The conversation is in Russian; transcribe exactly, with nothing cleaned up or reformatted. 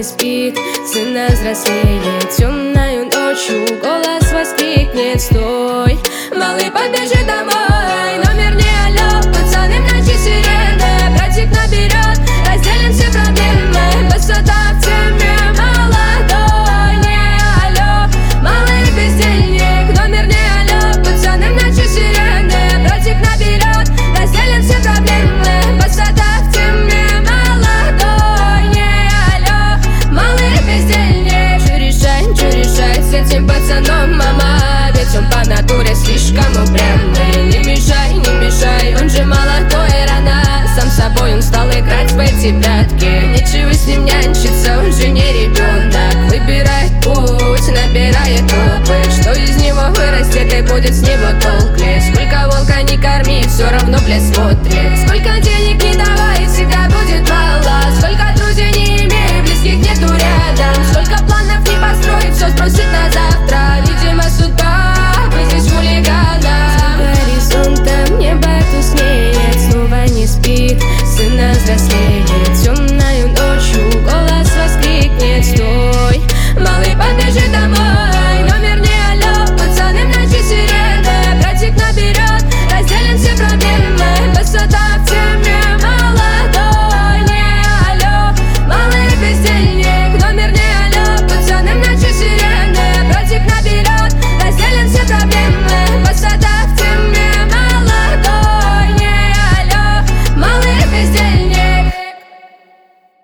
не спит, сына взрослеет. Темною ночью голос воскликнет: стой, малый, побежи домой. Номер не алло, пацаны в ночи сирены. Братик наберет, разделим все проблемы. Высота в теме, молодой, не алло, малый бездельник. Номер не алло, пацаны в ночи сирены. Братик наберет, разделим все проблемы. Высота в теме, молодой, не алло, малый бездельник. Что решать, что решать с этим пацаном, мама? Ведь он по натуре слишком упрямый. Не мешай, не мешай, он же молодой, рано. Сам собой он стал играть в эти прятки. Нечего с ним нянчиться, он же не ребенок. Выбирает путь, набирает опыт. Что из него вырастет и будет с него толк ли? Сколько волка не корми, все равно, блядь, смотрит.